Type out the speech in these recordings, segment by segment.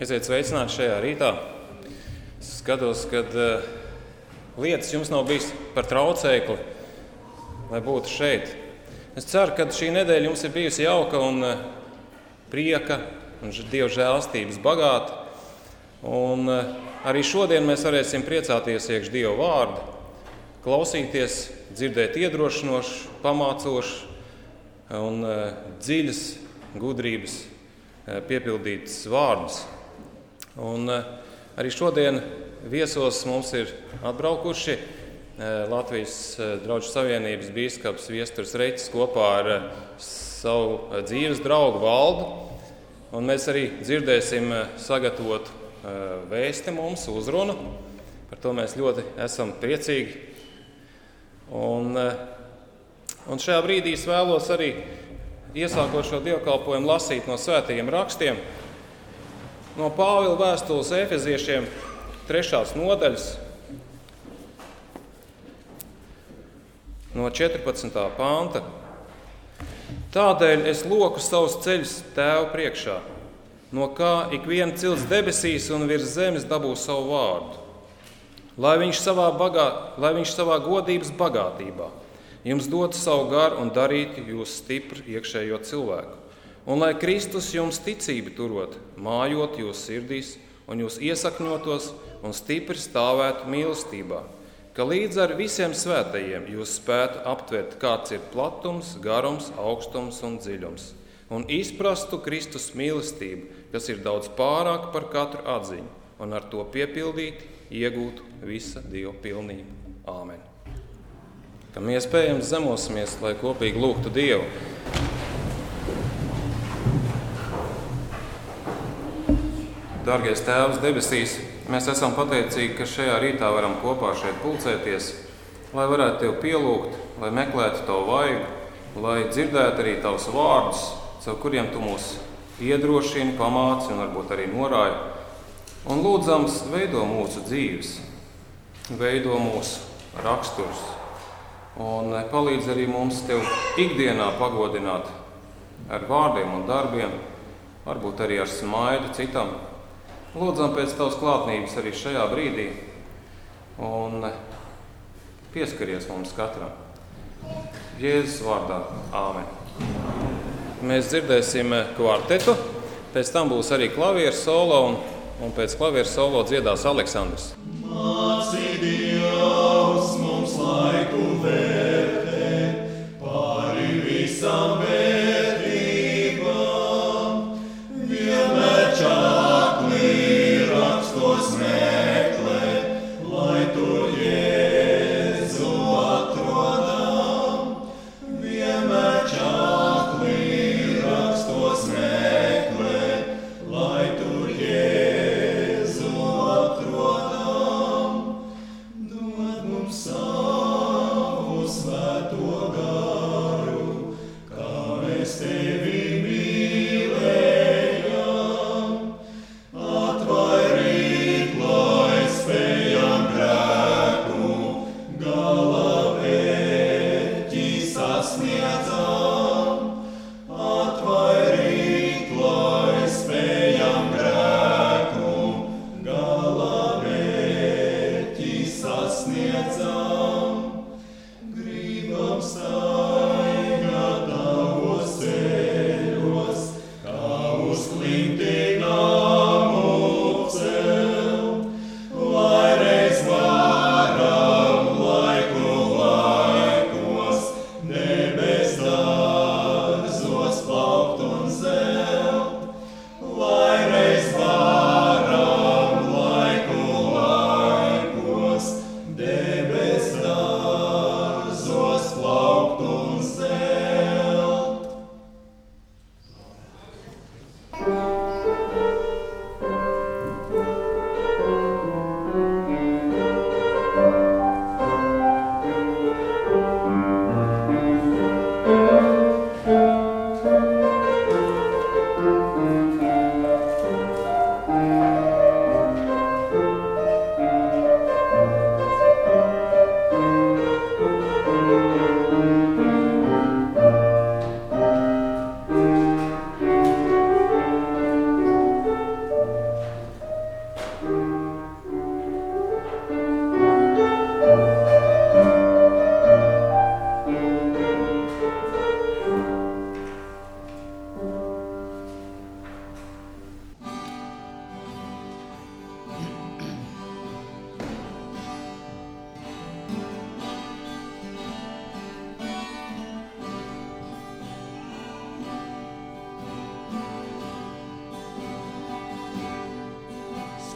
Esiet sveicināti šajā rītā. Es skatos, ka lietas jums nav bijis par traucēkli, lai būtu šeit. Es ceru, ka šī nedēļa jums ir bijusi jauka un prieka un Dieva žēlastības bagāta. Un arī šodien mēs varēsim priecāties iekš Dieva vārdu, klausīties, dzirdēt iedrošinošu, pamācošu un dziļas gudrības piepildītas vārdus. Un arī šodien viesos mums ir atbraukuši Latvijas Draugu savienības bīskaps Viesturs Reķis kopā ar savu dzīves draugu Valdu. Un mēs arī dzirdēsim sagatavotu vēsti mums, uzrunu. Par to mēs ļoti esam priecīgi. Un šajā brīdī es vēlos arī iesākot šo dievkalpojumu lasīt no svētajiem rakstiem. No Pāvila vēstules Efeziešiem 3. nodaļas, no 14. panta. Tādēļ es loku savus ceļus Tēva priekšā, no kā ik viena cilts debesīs un virs zemes dabū savu vārdu, lai viņš savā godības bagātībā jums dotu savu garu un darītu jūs stipru iekšējo cilvēku. Un lai Kristus jums ticību turot, mājot jūs sirdīs un jūs iesakņotos un stipri stāvētu mīlestībā, ka līdz ar visiem svētajiem jūs spētu aptvert, kāds ir platums, garums, augstums un dziļums, un izprastu Kristus mīlestību, kas ir daudz pārāk par katru atziņu, un ar to piepildīt, iegūt visa Dieva pilnību. Āmen. Kam iespējams zemosimies, lai kopīgi lūgtu Dievu. Dārgais Tēvs debesīs, mēs esam pateicīgi, ka šajā rītā varam kopā šeit pulcēties, lai varētu Tev pielūgt, lai meklētu Tavu vaigu, lai dzirdētu arī Tavus vārdus, caur kuriem Tu mūs iedrošini, pamāci un varbūt arī norāji. Un lūdzams, veido mūsu dzīves, veido mūsu raksturus un palīdz arī mums Tev ikdienā pagodināt ar vārdiem un darbiem, varbūt arī ar smaidu citam. Lūdzam pēc Tavas klātnības arī šajā brīdī un pieskaries mums katram. Jēzus vārdā. Āmen. Mēs dzirdēsim kvartetu, pēc tam būs arī klavieru solo un pēc klavieru solo dziedās Aleksandrs. Māci Dievs mums laiku vērtēt pāri visam vērtībām, vienmēr čakli rakstos meklēt, lai tur Jēzu atrodam. Vienmēr čakli rakstos meklēt, lai tur Jēzu atrodam.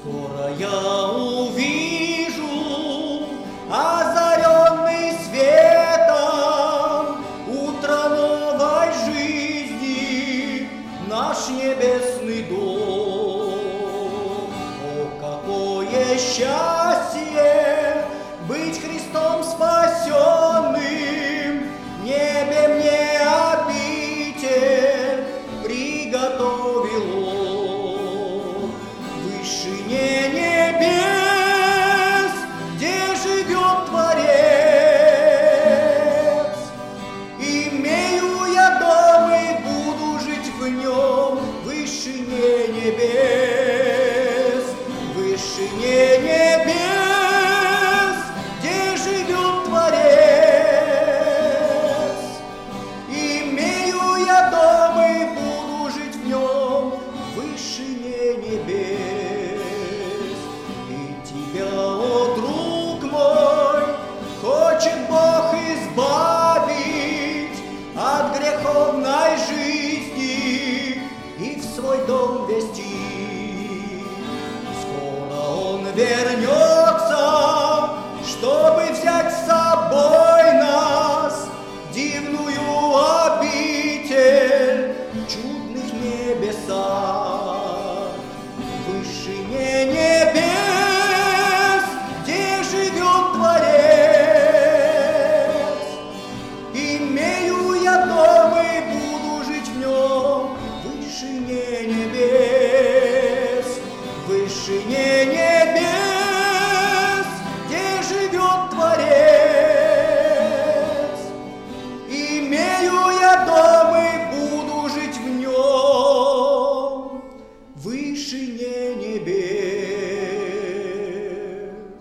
Скоро я увижу, озаренный светом, утро новой жизни, наш небесный дом. О, какое счастье быть Христом спасенным, в небе мне обитель приготовил Он. Выше небес, где живет Творец, имею я дом и буду жить в нем. Выше небес, выше небес, где живет Творец, имею я дом и буду жить в нем. Выше небес. И тебя, о друг мой, хочет Бог избавить от греховной жизни и в свой дом вести. Скоро Он вернется, чтобы взять с собой нас в дивную обитель чудных небесах. Выше небес, где живет Творец, имею я дом и буду жить в нем. Выше небес, выше небес, где живет Творец, имею я дом и буду жить в нем. Выше небес.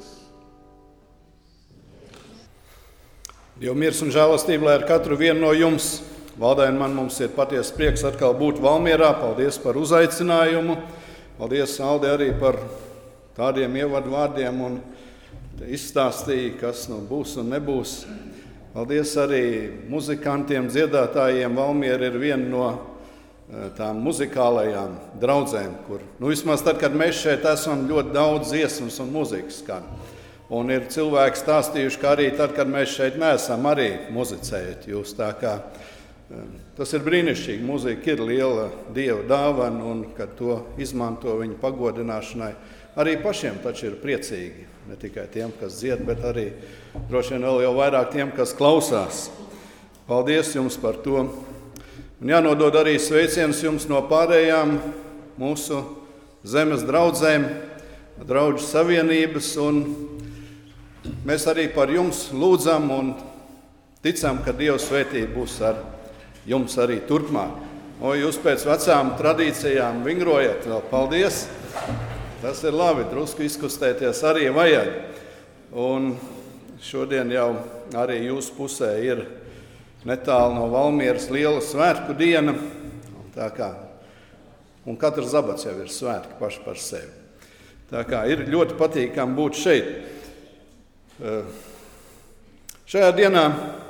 Dieva miers un žēlastība, lai ar katru vienu no jums, Valdai un man, mums ir patiesa prieks atkal būt Valmierā. Paldies par uzaicinājumu. Paldies, Aldi, arī par tādiem ievadu vārdiem un izstāstīja, kas nu būs un nebūs. Paldies arī muzikantiem, dziedātājiem. Valmiera ir viena no tām muzikālajām draudzēm, kur, vismaz tad, kad mēs šeit esam, ļoti daudz dziesmas un mūzikas skan. Un ir cilvēki stāstījuši, ka arī tad, kad mēs šeit neesam, arī muzicējat jūs. Tā kā tas ir brīnišķīgi. Mūzika ir liela Dieva dāvana, un kad to izmanto viņa pagodināšanai, arī pašiem taču ir priecīgi. Ne tikai tiem, kas dzied, bet arī droši vien vēl jau vairāk tiem, kas klausās. Paldies jums par to. Un jānodod arī sveiciens jums no pārējām mūsu zemes draudzēm, draudžu savienības, un mēs arī par jums lūdzam un ticam, ka Dieva svētība būs ar jums arī turpmāk. Jūs pēc vecām tradīcijām vingrojat vēl. Paldies! Tas ir labi, drusku izkustēties arī vajag. Un šodien jau arī jūsu pusē ir netālu no Valmieras liela svētku diena. Un katrs zabats jau ir svētki paši par sevi. Tā kā ir ļoti patīkami būt šeit. Šajā dienā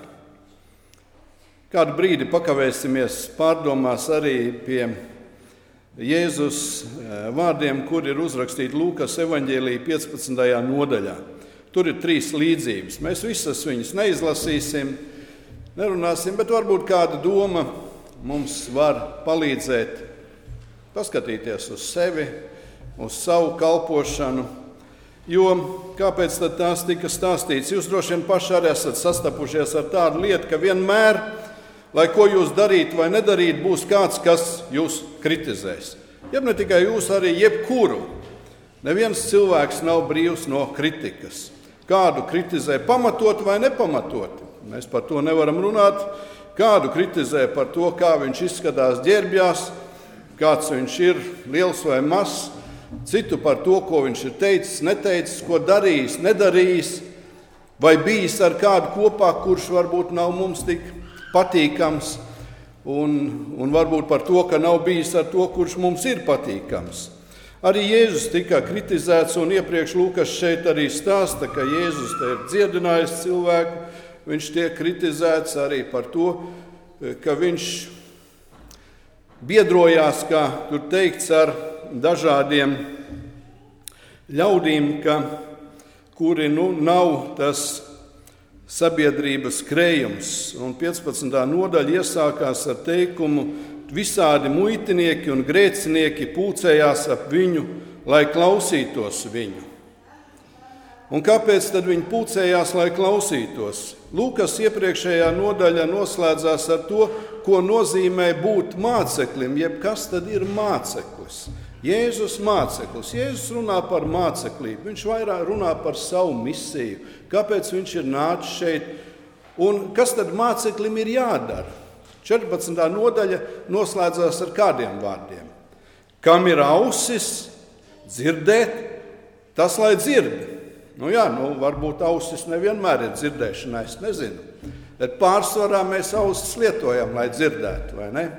kādu brīdi pakavēsimies pārdomās arī pie Jēzus vārdiem, kur ir uzrakstīti Lūkas evaņģēlija 15. nodaļā. Tur ir 3 līdzības. Mēs visas viņas neizlasīsim, nerunāsim, bet varbūt kāda doma mums var palīdzēt paskatīties uz sevi, uz savu kalpošanu. Jo kāpēc tad tās tika stāstīts? Jūs droši vien paši arī esat sastapušies ar tādu lietu, ka vienmēr, lai ko jūs darītu vai nedarītu, būs kāds, kas jūs kritizēs. Jeb ne tikai jūs, arī jebkuru. Neviens cilvēks nav brīvs no kritikas. Kādu kritizē pamatot vai nepamatot. Mēs par to nevaram runāt. Kādu kritizē par to, kā viņš izskatās ģērbjās, kāds viņš ir, liels vai mazs. Citu par to, ko viņš ir teicis, neteicis, ko darījis, nedarījis, vai bijis ar kādu kopā, kurš varbūt nav mums tik patīkams, un varbūt par to, ka nav bijis ar to, kurš mums ir patīkams. Arī Jēzus tika kritizēts, un iepriekš Lūkas šeit arī stāsta, ka Jēzus te ir dziedinājis cilvēku. Viņš tiek kritizēts arī par to, ka viņš biedrojās, kā tur teikts, ar dažādiem ļaudīm, kuri nav tas sabiedrības krējums. Un 15. nodaļa iesākās ar teikumu: visādi muitinieki un grēcinieki pulcējās ap viņu, lai klausītos viņu. Un kāpēc tad viņi pulcējās, lai klausītos? Lūkas iepriekšējā nodaļa noslēdzās ar to, ko nozīmē būt māceklim, jeb kas tad ir māceklis. Jēzus māceklis. Jēzus runā par māceklību, viņš vairāk runā par savu misiju, kāpēc viņš ir nācis šeit un kas tad māceklim ir jādara. 14. nodaļa noslēdzās ar kādiem vārdiem. Kam ir ausis dzirdēt, tas lai dzird. Varbūt ausis nevienmēr ir dzirdēšanai, es nezinu. Bet pārsvarā mēs ausis lietojam, lai dzirdētu, vai ne?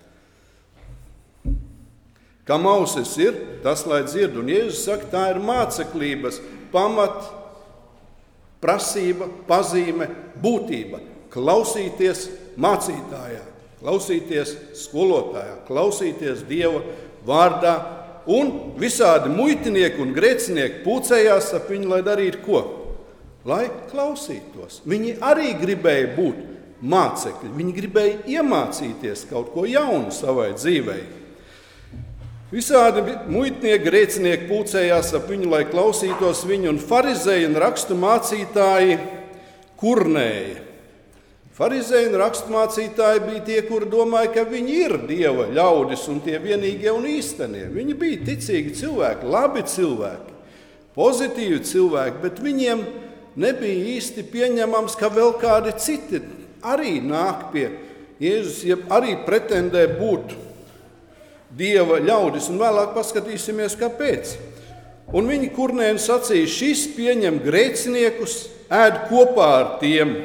Kam ausis ir, tas lai dzird. Un Jēzus saka, tā ir māceklības pamat, prasība, pazīme, būtība. Klausīties mācītājā, klausīties skolotājā, klausīties Dieva vārdā. Un visādi muitinieki un grēcinieki pulcējās ap viņu, lai darītu ko? Lai klausītos. Viņi arī gribēja būt mācekļi. Viņi gribēja iemācīties kaut ko jaunu savai dzīvei. Visādi muitnieki, grēcinieki pulcējās ap viņu, lai klausītos viņu, un farizēji un rakstu mācītāji kurnēja. Farizēji un raksturmācītāji bija tie, kuri domāja, ka viņi ir Dieva ļaudis un tie vienīgie un īstenie. Viņi bija ticīgi cilvēki, labi cilvēki, pozitīvi cilvēki, bet viņiem nebija īsti pieņemams, ka vēl kādi citi arī nāk pie Jēzus, ja arī pretendē būt Dieva ļaudis. Un vēlāk paskatīsimies, kāpēc. Un viņi kurnēni sacīja, šis pieņem grēciniekus, ēd kopā ar tiem.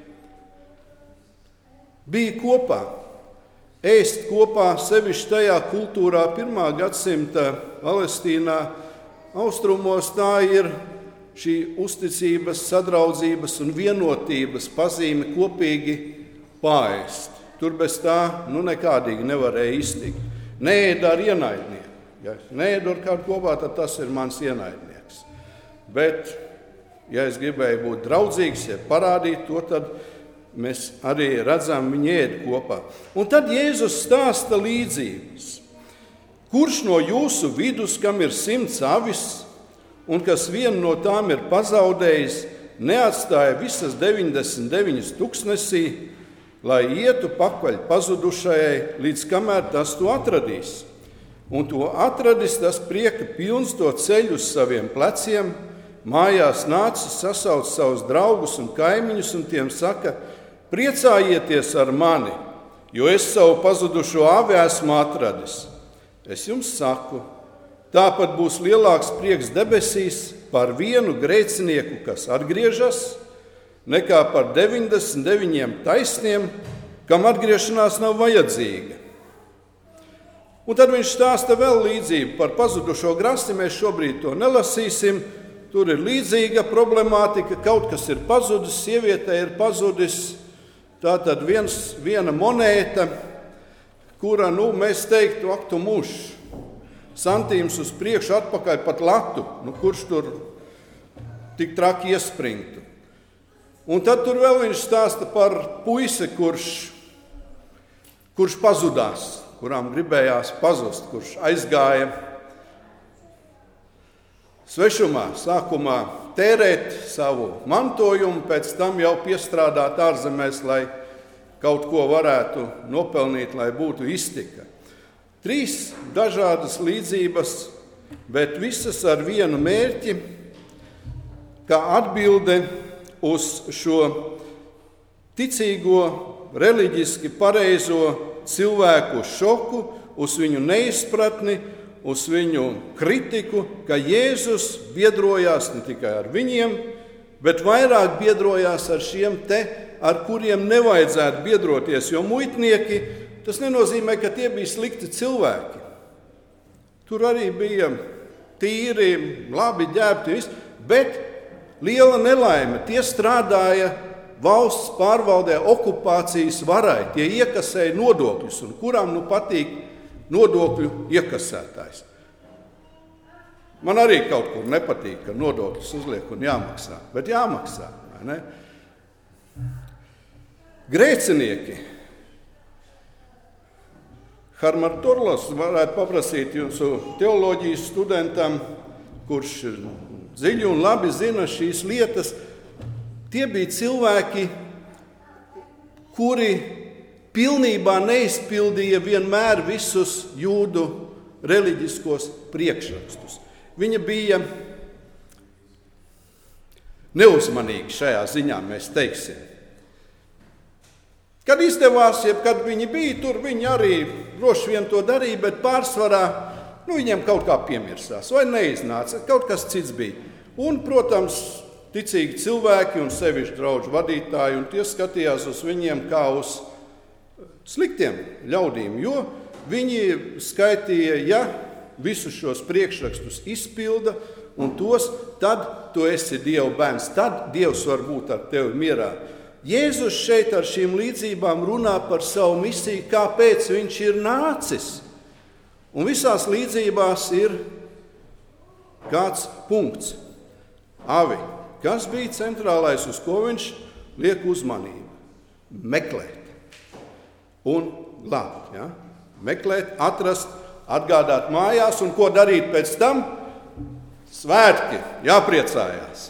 Bija kopā, ēst kopā, sevišķi tajā kultūrā 1. gadsimta Palestīnā, austrumos, tā ir šī uzticības, sadraudzības un vienotības pazīme kopīgi paēst. Tur bez tā nekādīgi nevarēja iztikt. Neēd ar ienaidnieku. Ja neēd ar kādu kopā, tad tas ir mans ienaidnieks. Bet, ja es gribēju būt draudzīgs, ja parādīt to, tad mēs arī redzam, viņi ēd kopā. Un tad Jēzus stāsta līdzības. Kurš no jūsu vidus, kam ir 100 avis, un kas vienu no tām ir pazaudējis, neatstāja visas 99 tuksnesī, lai ietu pakaļ pazudušajai, līdz kamēr tas to atradīs. Un to atradis, tas prieka pilns to ceļu uz saviem pleciem, mājās nācis, sasauc savus draugus un kaimiņus un tiem saka, priecājieties ar mani, jo es savu pazudušo avi esmu atradis. Es jums saku, tāpat būs lielāks prieks debesīs par vienu grēcinieku, kas atgriežas, nekā par 99 taisniem, kam atgriešanās nav vajadzīga. Un tad viņš stāsta vēl līdzību par pazudušo grasti, mēs šobrīd to nelasīsim. Tur ir līdzīga problemātika, kaut kas ir pazudis, sievietei ir pazudis. Tātad viena monēta, kura, mēs teiktu, aktu muš, santīms uz priekšu, atpakaļ pat latu, kurš tur tik traki iespringtu. Un tad tur vēl viņš stāsta par puisi, kurš pazudās, kurām gribējās pazust, kurš aizgāja svešumā, sākumā tērēt savu mantojumu, pēc tam jau piestrādāt ārzemēs, lai kaut ko varētu nopelnīt, lai būtu iztika. 3 dažādas līdzības, bet visas ar vienu mērķi, kā atbilde uz šo ticīgo, reliģiski pareizo cilvēku šoku, uz viņu neizpratni, uz viņu kritiku, ka Jēzus biedrojās ne tikai ar viņiem, bet vairāk biedrojās ar šiem ar kuriem nevajadzētu biedroties, jo muitnieki, tas nenozīmē, ka tie bija slikti cilvēki. Tur arī bija tīri, labi ģērbti, bet liela nelaime. Tie strādāja valsts pārvaldē, okupācijas varai, tie iekasēja nodokļus, un kurām patīk nodokļu iekasētājs. Man arī kaut kur nepatīk, ka nodokļus uzliek un jāmaksā, bet jāmaksā, vai ne? Grēcinieki. Harmar Turlos varētu paprasīt jūsu teoloģijas studentam, kurš dziļi un labi zina šīs lietas. Tie bija cilvēki, kuri pilnībā neizpildīja vienmēr visus jūdu reliģiskos priekšrakstus. Viņi bija neuzmanīgi šajā ziņā, mēs teiksim. Kad izdevās, kad viņi bija tur, viņi arī droši vien to darīja, bet pārsvarā viņiem kaut kā piemirsās vai neiznāca, kaut kas cits bija. Un, protams, ticīgi cilvēki un sevišķi draugu vadītāji, un tie skatījās uz viņiem kā uz sliktiem ļaudīm, jo viņi skaitīja, ja visus šos priekšrakstus izpilda un tos, tad tu esi Dieva bērns, tad Dievs var būt ar tevi mierā. Jēzus šeit ar šīm līdzībām runā par savu misiju, kāpēc viņš ir nācis. Un visās līdzībās ir kāds punkts. Avi, kas bija centrālais, uz ko viņš liek uzmanību? Meklēt un glābt. Ja? Meklēt, atrast, atgādāt mājās, un ko darīt pēc tam? Svētki, jāpriecājās.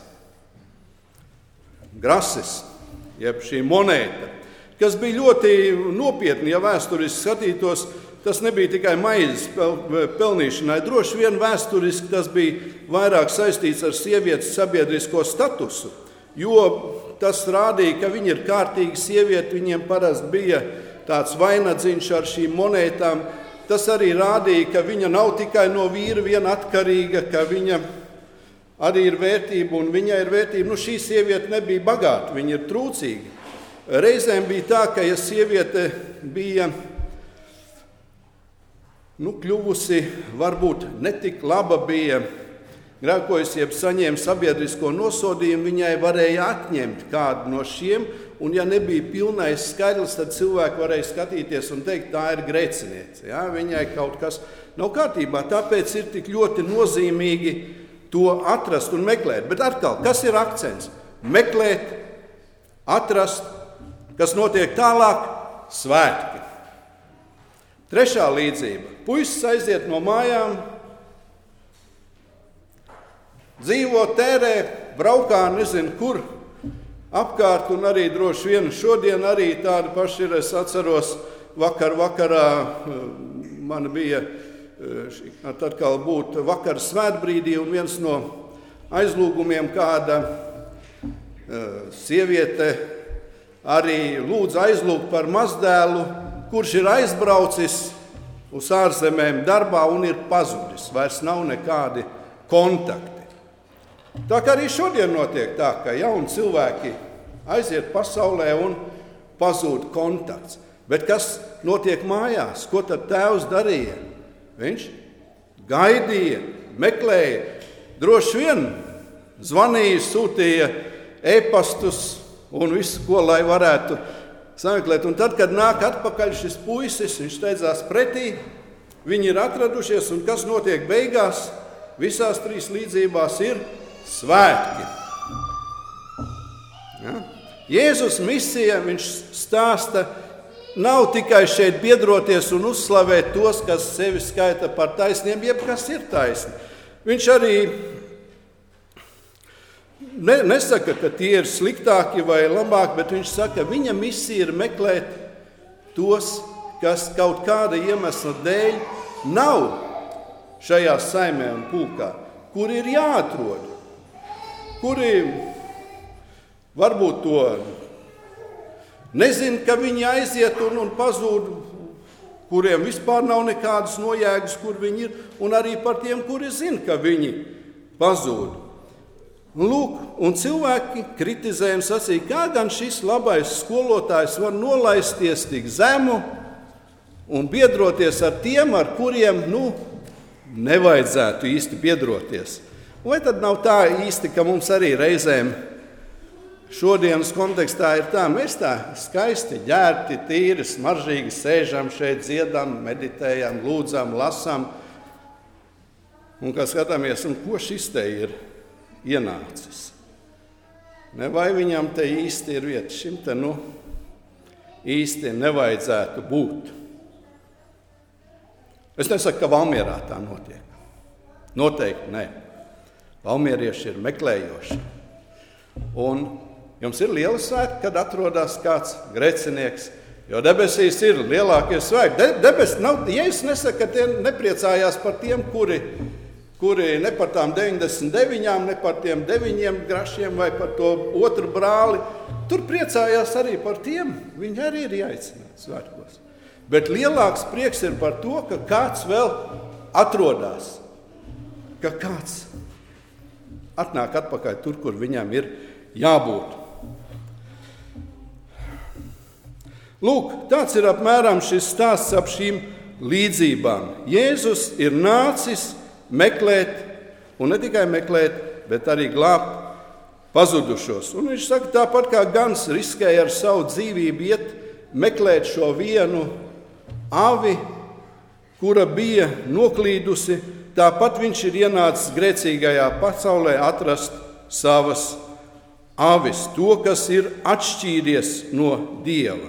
Grasis, jeb šī monēta, kas bija ļoti nopietni, ja vēsturiski skatītos, tas nebija tikai maizes pelnīšanai. Droši vien vēsturiski tas bija vairāk saistīts ar sievietes sabiedrisko statusu, jo tas rādīja, ka viņa ir kārtīga sieviete, viņiem parasti bija tāds vainadziņš ar šīm monētām. Tas arī rādīja, ka viņa nav tikai no vīra vien atkarīga, ka viņa arī ir vērtība un viņai ir vērtība. Šī sieviete nebija bagāta, viņa ir trūcīga. Reizēm bija tā, ka ja sieviete bija kļuvusi, varbūt netik laba bija, grēkojusi, jeb saņēma sabiedrisko nosodījumu, viņai varēja atņemt kādu no šiem, un ja nebija pilnais skaidrs, tad cilvēki varēja skatīties un teikt, tā ir grēciniece. Ja? Viņai kaut kas nav kārtībā, tāpēc ir tik ļoti nozīmīgi to atrast un meklēt. Bet atkal, kas ir akcents? Meklēt, atrast, kas notiek tālāk? Svētki. Trešā līdzība. Puisis aiziet no mājām, dzīvo, tērē, braukā, nezinu kur, apkārt, un arī droši vien šodien arī tādi paši ir. Es atceros, vakarā man bija atkal būt vakar svētbrīdī, un viens no aizlūgumiem kāda sieviete arī lūdz aizlūgt par mazdēlu, kurš ir aizbraucis uz ārzemēm darbā un ir pazudis. Vairs nav nekādi kontakti. Tā kā arī šodien notiek tā, ka jauni cilvēki aiziet pasaulē un pazūd kontakts. Bet kas notiek mājās? Ko tad tēvs darīja? Viņš gaidīja, meklēja, droši vien zvanīja, sūtīja e-pastus un visu, ko lai varētu sameklēt. Un tad, kad nāk atpakaļ šis puisis, viņš steidzās pretī, viņi ir atradušies, un kas notiek beigās? Visās trīs līdzībās ir svētki. Ja? Jēzus misija, viņš stāsta, nav tikai šeit biedroties un uzslavēt tos, kas sevi skaita par taisniem, jeb kas ir taisni. Viņš arī nesaka, ka tie ir sliktāki vai labāki, bet viņš saka, viņa misija ir meklēt tos, kas kaut kāda iemesla dēļ nav šajā saimē un pulkā, kuri ir jāatrod, kuri varbūt to nezin, ka viņi aiziet un pazūd, kuriem vispār nav nekādas nojēgas, kur viņi ir, un arī par tiem, kuri zin, ka viņi pazūd. Lūk, un cilvēki kritizē un sacīja, kā gan šis labais skolotājs var nolaisties tik zemu un biedroties ar tiem, ar kuriem, nevajadzētu īsti biedroties. Vai tad nav tā īsti, ka mums arī reizēm šodienas kontekstā ir tā, mēs tā skaisti ģērbti, tīri, smaržīgi sēžam šeit, dziedam, meditējam, lūdzam, lasam. Un kā skatāmies, un ko šis te ir ienācis? Ne vai viņam te īsti ir vieta? Šim te īsti nevajadzētu būt. Es nesaku, ka Valmierā tā notiek. Noteikti nē. Valmierieši ir meklējoši. Un jums ir liela svētki, kad atrodas kāds grēcinieks, jo debesīs ir lielākie svētki. Debes nav, Jēzus nesaka, ka tie nepriecājās par tiem, kuri ne par tām 99, ne par tiem 9 grašiem vai par to otru brāli. Tur priecājās arī par tiem. Viņi arī ir jāicināti svētkos. Bet lielāks prieks ir par to, ka kāds vēl atrodas. Ka kāds atnāk atpakaļ tur, kur viņam ir jābūt. Lūk, tāds ir apmēram šis stāsts ap šīm līdzībām. Jēzus ir nācis meklēt, un ne tikai meklēt, bet arī glābt pazudušos. Un viņš saka, tāpat kā gans riskēja ar savu dzīvību iet meklēt šo vienu avi, kura bija noklīdusi, tāpat viņš ir ienācis grēcīgajā pasaulē atrast savas avis, to, kas ir atšķīries no Dieva.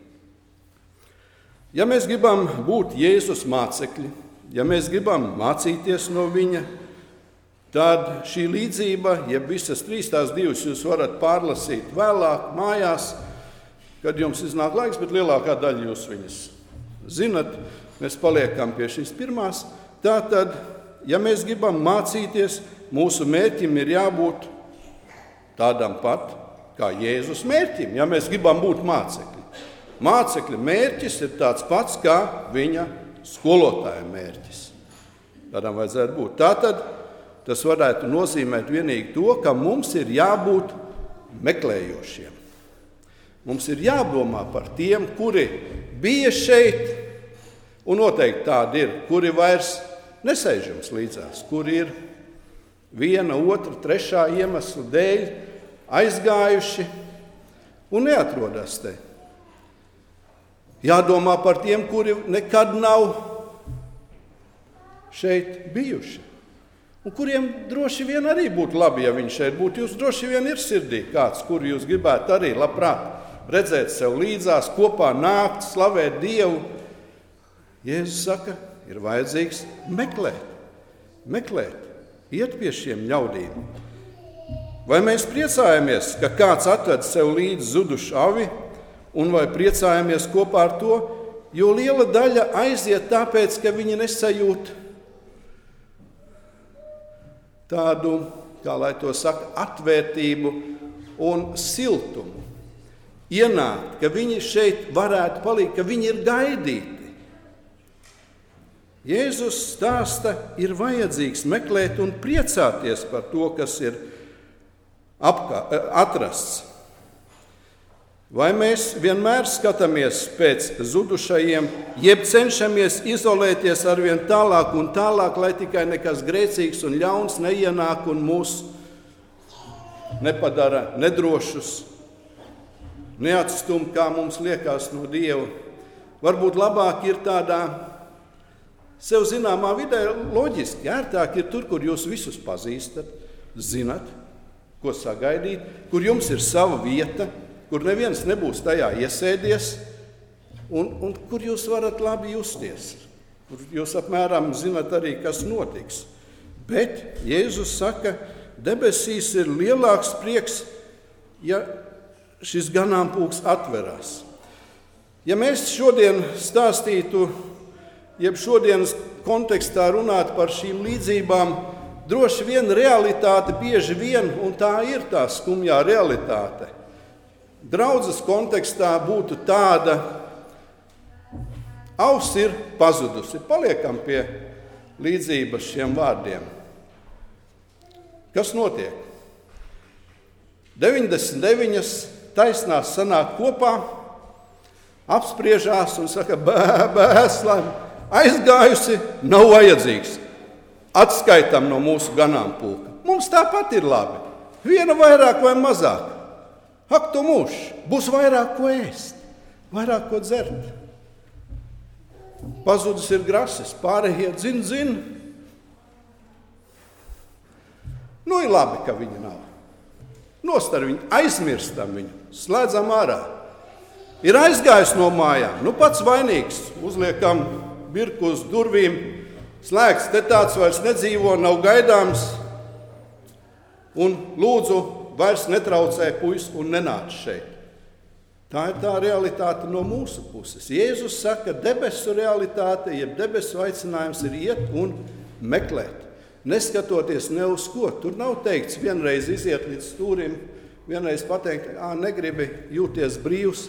Ja mēs gribam būt Jēzus mācekļi, ja mēs gribam mācīties no viņa, tad šī līdzība, ja visas 3 tās 2 jūs varat pārlasīt vēlāk mājās, kad jums iznāk laiks, bet lielākā daļa jūs viņas zinat, mēs paliekam pie šīs pirmās. Tātad, ja mēs gribam mācīties, mūsu mērķim ir jābūt tādam pat kā Jēzus mērķim, ja mēs gribam būt mācekļi. Mācekļa mērķis ir tāds pats kā viņa skolotāja mērķis. Tādam vajadzētu būt. Tātad tas varētu nozīmēt vienīgi to, ka mums ir jābūt meklējošiem. Mums ir jādomā par tiem, kuri bija šeit, un noteikti tādi ir, kuri vairs nesēž jums līdzās, kuri ir 1, 2, 3 iemeslu dēļ aizgājuši un neatrodas te. Jādomā par tiem, kuri nekad nav šeit bijuši. Un kuriem droši vien arī būtu labi, ja viņi šeit būtu. Jūs droši vien ir sirdī kāds, kuru jūs gribētu arī labprāt redzēt sev līdzās, kopā nākt, slavēt Dievu. Jēzus saka, ir vajadzīgs meklēt, iet pie šiem ļaudīm. Vai mēs priecājamies, ka kāds atved sev līdzi zudušu avi, un vai priecājamies kopā ar to, jo liela daļa aiziet tāpēc, ka viņi nesajūt tādu, kā lai to saka, atvērtību un siltumu. Ienākt, ka viņi šeit varētu palikt, ka viņi ir gaidīti. Jēzus stāsta, ir vajadzīgs meklēt un priecāties par to, kas ir atrasts. Vai mēs vienmēr skatāmies pēc zudušajiem, jeb cenšamies izolēties arvien tālāk un tālāk, lai tikai nekas grēcīgs un ļauns neienāk un mūs nepadara nedrošus, neatstum, kā mums liekas, no Dieva. Varbūt labāk ir tādā sev zināmā vidē loģiski, ērtāk ir tur, kur jūs visus pazīstat, zinat, ko sagaidīt, kur jums ir sava vieta, kur neviens nebūs tajā iesēdies, un kur jūs varat labi justies, kur jūs apmēram zinat arī, kas notiks. Bet Jēzus saka, debesīs ir lielāks prieks, ja šis ganāmpulks atverās. Ja mēs šodien stāstītu, jeb šodienas kontekstā runātu par šīm līdzībām, droši vien realitāte bieži vien, un tā ir tā skumjā realitāte. Draudzes kontekstā būtu tāda, auss ir pazudusi. Paliekam pie līdzības šiem vārdiem. Kas notiek? 99 taisnās sanāk kopā, apspriežās un saka, bēslēm, aizgājusi, nav vajadzīgs. Atskaitam no mūsu ganāmpulka. Mums tāpat ir labi. Viena vairāk vai mazāk. Ak, tu mūž, būs vairāk ko ēst, vairāk ko dzert. Pazudis ir grasis, pārējie zin. ir labi, ka viņa nav. Nostar viņu, aizmirstam viņu, slēdzam ārā. Ir aizgājis no mājām, pats vainīgs, uzliekam birku uz durvīm, slēgts, te tāds vairs nedzīvo, nav gaidāms, un lūdzu, vairs netraucē puisi un nenāc šeit. Tā ir tā realitāte no mūsu puses. Jēzus saka, debesu realitāte, jeb debesu aicinājums ir iet un meklēt. Neskatoties ne uz ko. Tur nav teikts vienreiz iziet līdz stūrim, vienreiz pateikt, negribi, jūties brīvs.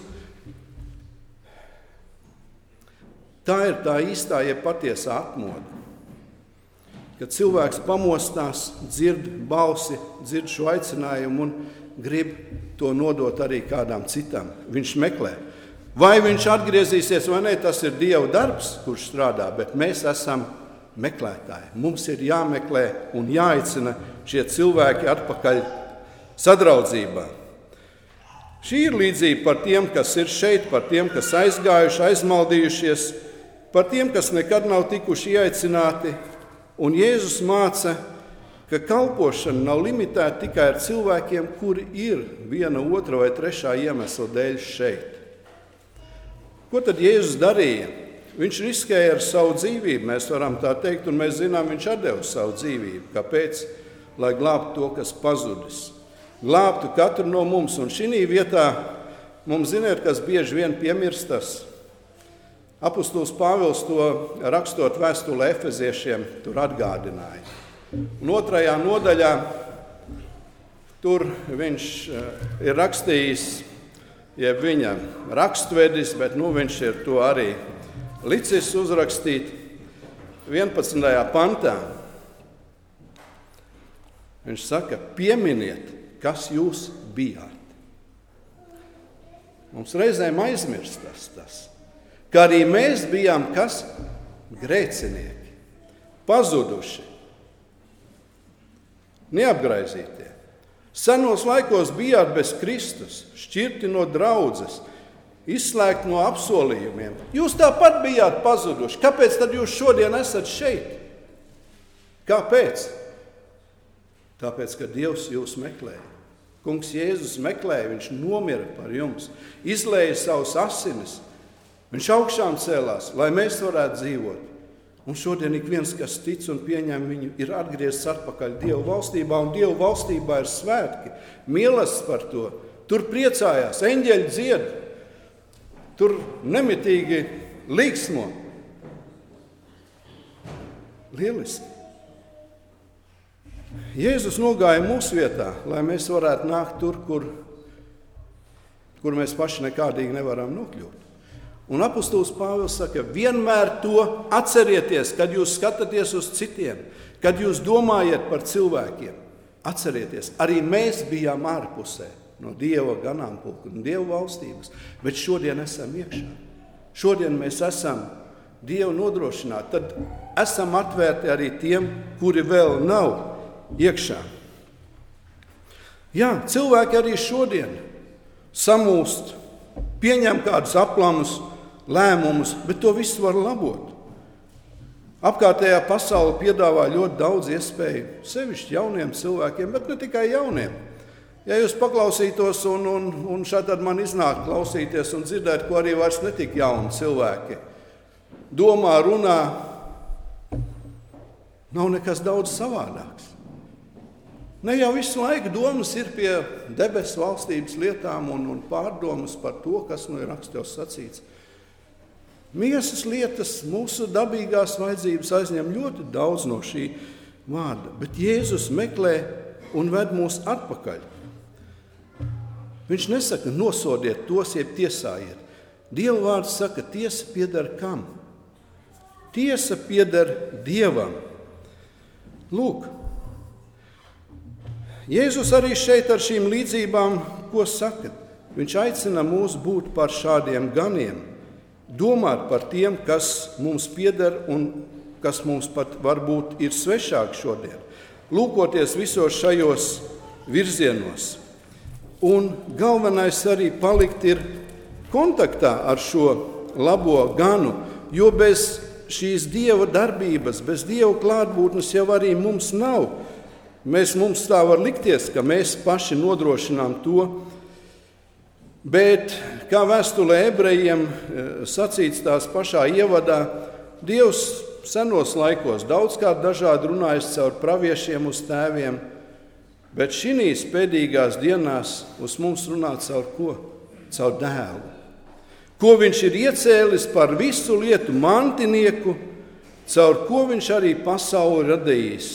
Tā ir tā īstā, jeb patiesā atmoda. Kad cilvēks pamostās, dzird balsi, dzird šo aicinājumu un grib to nodot arī kādām citām. Viņš meklē. Vai viņš atgriezīsies vai ne, tas ir Dieva darbs, kurš strādā, bet mēs esam meklētāji. Mums ir jāmeklē un jāaicina šie cilvēki atpakaļ sadraudzībā. Šī ir līdzība par tiem, kas ir šeit, par tiem, kas aizgājuši, aizmaldījušies, par tiem, kas nekad nav tikuši ieaicināti. Un Jēzus māca, ka kalpošana nav limitēta tikai ar cilvēkiem, kuri ir viena, otra vai trešā iemesla dēļ šeit. Ko tad Jēzus darīja? Viņš riskēja ar savu dzīvību, mēs varam tā teikt, un mēs zinām, viņš atdeva savu dzīvību. Kāpēc? Lai glābtu to, kas pazudis. Glābtu katru no mums, un šī vietā mums ziniet, kas bieži vien piemirstas. Apostols Pāvils to rakstot vēstulē Efeziešiem tur atgādināja. Un 2. nodaļā tur viņš ir rakstījis, jeb viņa rakstvedis, bet viņš ir to arī licis uzrakstīt 11. pantā. Viņš saka, pieminiet, kas jūs bijāt. Mums reizēm aizmirstas tas. Kā arī mēs bijām kas? Grēcinieki, pazuduši, neapgraizītie. Senos laikos bijāt bez Kristus, šķirti no draudzes, izslēgti no apsolījumiem. Jūs tāpat bijāt pazuduši. Kāpēc tad jūs šodien esat šeit? Kāpēc? Tāpēc, ka Dievs jūs meklēja. Kungs Jēzus meklēja, viņš nomira par jums, izlēja savus asinis. Viņš augšām cēlās, lai mēs varētu dzīvot. Un šodien ik viens, kas tic un pieņem viņu, ir atgriezts atpakaļ Dieva valstībā, un Dieva valstībā ir svētki. Mīlestības par to. Tur priecājās, eņģeļi dzied, tur nemitīgi līksmo. Lieliski. Jēzus nogāja mūsu vietā, lai mēs varētu nākt tur, kur mēs paši nekādīgi nevaram nokļūt. Un apostols Pāvils saka, vienmēr to atcerieties, kad jūs skatāties uz citiem, kad jūs domājat par cilvēkiem. Atcerieties, arī mēs bijām ārpusē no Dieva ganāmpulka un Dieva valstības, bet šodien esam iekšā. Šodien mēs esam Dievu nodrošināti, tad esam atvērti arī tiem, kuri vēl nav iekšā. Jā, cilvēki arī šodien samūst, pieņem kādus aplamus lēmumus, bet to visu var labot. Apkārtējā pasaule piedāvā ļoti daudz iespēju, sevišķi jauniem cilvēkiem, bet ne tikai jauniem. Ja jūs paklausītos un šādi tad man iznāk klausīties un dzirdēt, ko arī vairs netik jauni cilvēki domā, runā, nav nekas daudz savādāks. Ne jau visu laiku domas ir pie debesu valstības lietām un pārdomas par to, kas ir rakstos sacīts. Miesas lietas, mūsu dabīgās vajadzības aizņem ļoti daudz no šī vārda, bet Jēzus meklē un ved mūs atpakaļ. Viņš nesaka, nosodiet tos, jeb tiesājiet. Dieva vārds saka, tiesa pieder kam? Tiesa pieder Dievam. Lūk, Jēzus arī šeit ar šīm līdzībām, ko saka? Viņš aicina mūs būt par šādiem ganiem, domāt par tiem, kas mums pieder un kas mums pat varbūt ir svešāk šodien, lūkoties visos šajos virzienos. Un galvenais arī palikt ir kontaktā ar šo labo ganu, jo bez šīs Dieva darbības, bez Dieva klātbūtnes jau arī mums nav Mums tā var likties, ka mēs paši nodrošinām to, bet, kā vēstulē ebrejiem sacīts tās pašā ievadā, Dievs senos laikos daudzkārt dažādi runājis caur praviešiem uz tēviem, bet šinīs pēdīgās dienās uz mums runā caur ko? Caur dēlu. Ko viņš ir iecēlis par visu lietu mantinieku, caur ko viņš arī pasauli radījis.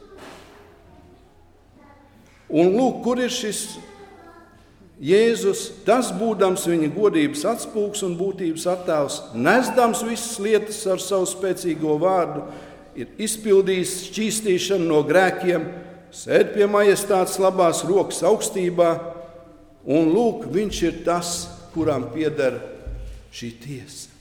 Un lūk, kur ir šis Jēzus, tas būdams viņa godības atspūgs un būtības attēls, nesdams visas lietas ar savu spēcīgo vārdu, ir izpildījis šķīstīšanu no grēkiem, sēd pie majestātes labās rokas augstībā, un lūk, viņš ir tas, kuram pieder šī tiesa.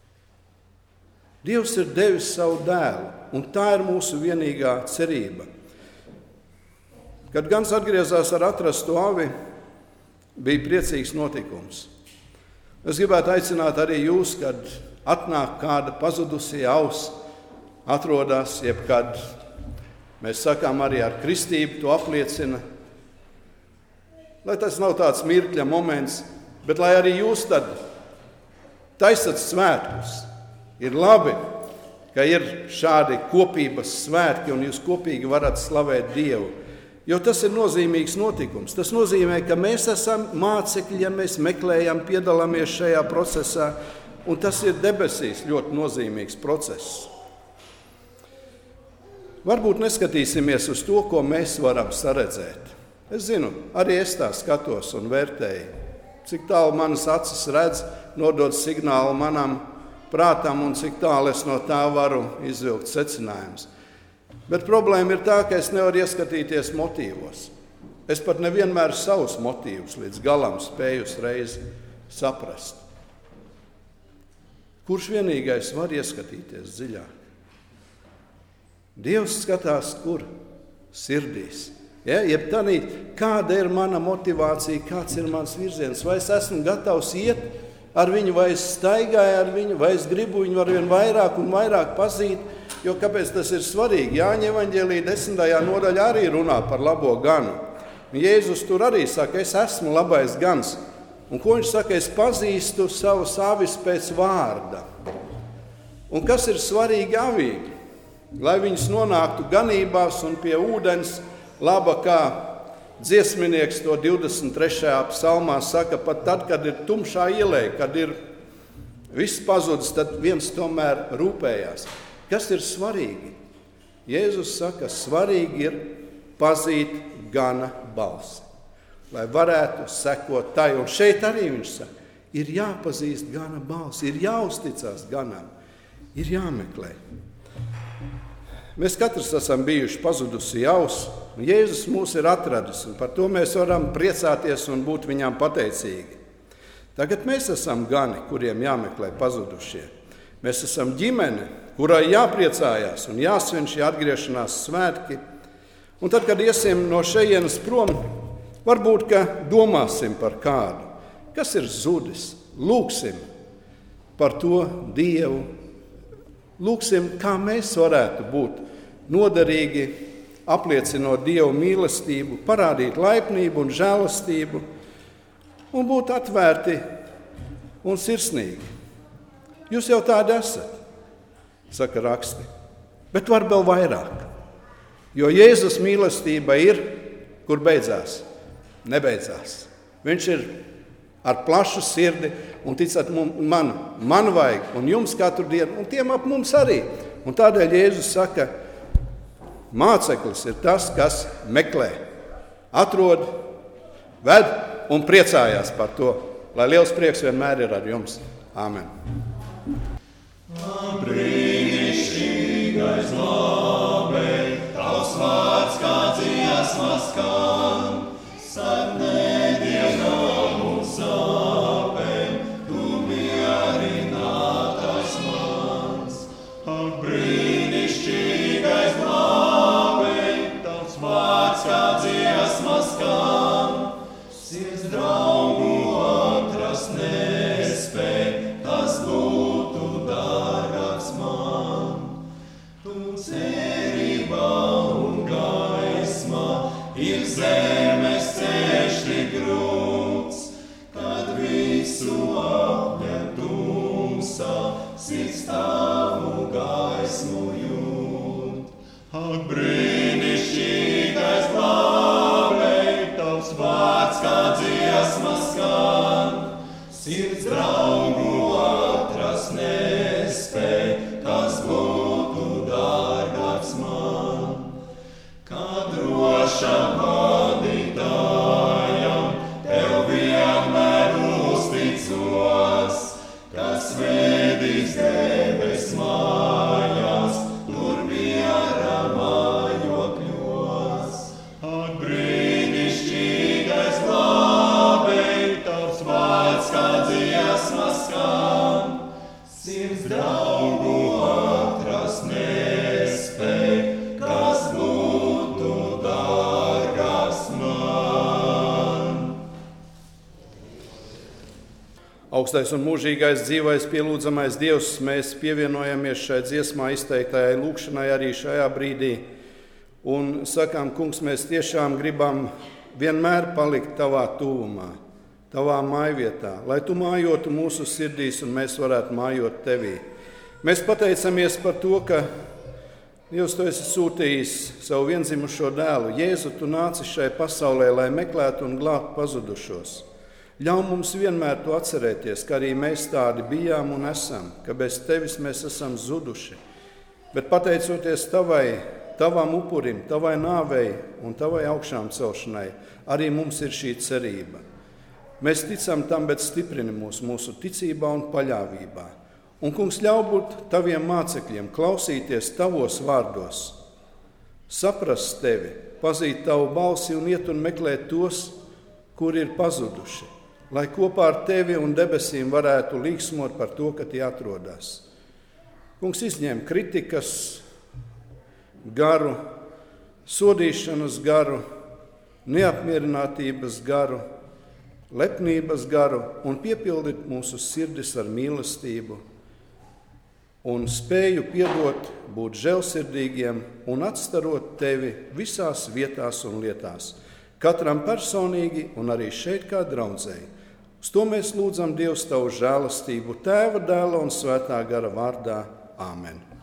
Dievs ir devis savu dēlu, un tā ir mūsu vienīgā cerība. Kad Gans atgriezās ar atrastu avi, bija priecīgs notikums. Es gribētu aicināt arī jūs, kad atnāk kāda pazudusī auss, atrodas, jebkad mēs sakām arī ar kristību, to apliecina. Lai tas nav tāds mirkļa moments, bet lai arī jūs tad taisat svētkus. Ir labi, ka ir šādi kopības svētki un jūs kopīgi varat slavēt Dievu. Jo tas ir nozīmīgs notikums. Tas nozīmē, ka mēs esam mācekļi, ja mēs meklējam, piedalāmies šajā procesā, un tas ir debesīs ļoti nozīmīgs process. Varbūt neskatīsimies uz to, ko mēs varam saredzēt. Es zinu, arī es tā skatos un vērtēju, cik tālu manas acis redz, nodod signālu manam prātam un cik tālu es no tā varu izvilkt secinājumus. Bet problēma ir tā, ka es nevaru ieskatīties motīvos. Es pat nevienmēr savus motīvus līdz galam spēju uzreiz saprast. Kurš vienīgais var ieskatīties dziļāk? Dievs skatās, kur? Sirdīs. Ja? Jeb tanī, kāda ir mana motivācija, kāds ir mans virziens, vai es esmu gatavs iet ar viņu, vai es staigāju ar viņu, vai es gribu viņu arvien vairāk un vairāk pazīt. Jo kāpēc tas ir svarīgi? Jāņa evaņģēlija 10. nodaļā arī runā par labo ganu. Jēzus tur arī saka, es esmu labais gans. Un ko viņš saka? Es pazīstu savus avis pēc vārda. Un kas ir svarīgi avīgi? Lai viņas nonāktu ganībās un pie ūdens, laba kā dziesminieks to 23. psalmā saka, pat tad, kad ir tumšā ielē, kad ir viss pazudis, tad viens tomēr rūpējās. Kas ir svarīgi? Jēzus saka, svarīgi ir pazīt gana balsi, lai varētu sekot tai. Un šeit arī viņš saka, ir jāpazīst gana balsi, ir jāuzticās ganam, ir jāmeklē. Mēs katrs esam bijuši pazudusi auss, un Jēzus mūs ir atradis, un par to mēs varam priecāties un būt viņam pateicīgi. Tagad mēs esam gani, kuriem jāmeklē pazudušie. Mēs esam ģimene, kurai jāpriecājās un jāsvin šī atgriešanās svētki. Un tad, kad iesim no šejienes prom, varbūt, ka domāsim par kādu, kas ir zudis. Lūksim par to Dievu. Lūksim, kā mēs varētu būt noderīgi, apliecinot Dievu mīlestību, parādīt laipnību un žēlastību un būt atvērti un sirsnīgi. Jūs jau tādi esat, saka raksti, bet var vēl vairāk. Jo Jēzus mīlestība ir, kur beidzās, nebeidzās. Viņš ir ar plašu sirdi un ticat man vajag un jums katru dienu un tiem ap mums arī. Un tādēļ Jēzus saka, māceklis ir tas, kas meklē, atrod, ved un priecājās par to. Lai liels prieks vienmēr ir ar jums. Āmen. Brīnišķīgais labi, tavs vārds kā dziesma skan, sarnē dienām un sāpēm, tu mierinātājs mans. Brīnišķīgais labi, tavs vārds kā dziesma skan, sirds draugu atrast nespēj, tas būtu dārgāks man. Tu cerībā un gaismā zemes ceļš tik grūts, kad visu apņem tumsā, sirds tavu gaismu jūt. Ak, brīnišķīgais glābēj, tavs vārds kā dziesma skan, sirds draugu atrast nespēj, kas būtu dārgāks man. Kā drošam vadītājam, tev vienmēr uzticos, kas vedīs debes mājās, tur miera mājokļos. Ak, brīnišķīgais glābēj, tavs vārds kā dziesma skan, sirds draugu atrast nespēj, kas būtu dārgāks man. Augstais un mūžīgais, dzīvais, pielūdzamais Dievs, mēs pievienojamies šai dziesmā izteiktajai lūkšanai arī šajā brīdī. Un sakām, kungs, mēs tiešām gribam vienmēr palikt tavā tuvumā, tavā mājvietā, lai tu mājotu mūsu sirdīs un mēs varētu mājot tevī. Mēs pateicamies par to, ka Dievs, tu esi sūtījis savu vienzimušo dēlu. Jēzu, tu nāci šai pasaulē, lai meklētu un glābtu pazudušos. Ļauj mums vienmēr to atcerēties, ka arī mēs tādi bijām un esam, ka bez tevis mēs esam zuduši. Bet pateicoties tavam upurim, tavai nāvei un tavai augšām celšanai, arī mums ir šī cerība. Mēs ticam tam, bet stiprini mūsu ticībā un paļāvībā. Un, kungs, ļauj būt taviem mācekļiem, klausīties tavos vārdos, saprast tevi, pazīt tavu balsi un iet un meklēt tos, kuri ir pazuduši, lai kopā ar tevi un debesīm varētu līksmot par to, ka tie atrodas. Kungs, izņem kritikas garu, sodīšanas garu, neapmierinātības garu, lepnības garu un piepildīt mūsu sirdis ar mīlestību un spēju piedot, būt žēlsirdīgiem un atstarot tevi visās vietās un lietās, katram personīgi un arī šeit kā draudzēji. Uz to mēs lūdzam Dievs tavu žēlastību, Tēva, Dēla un Svētā gara vārdā. Āmen.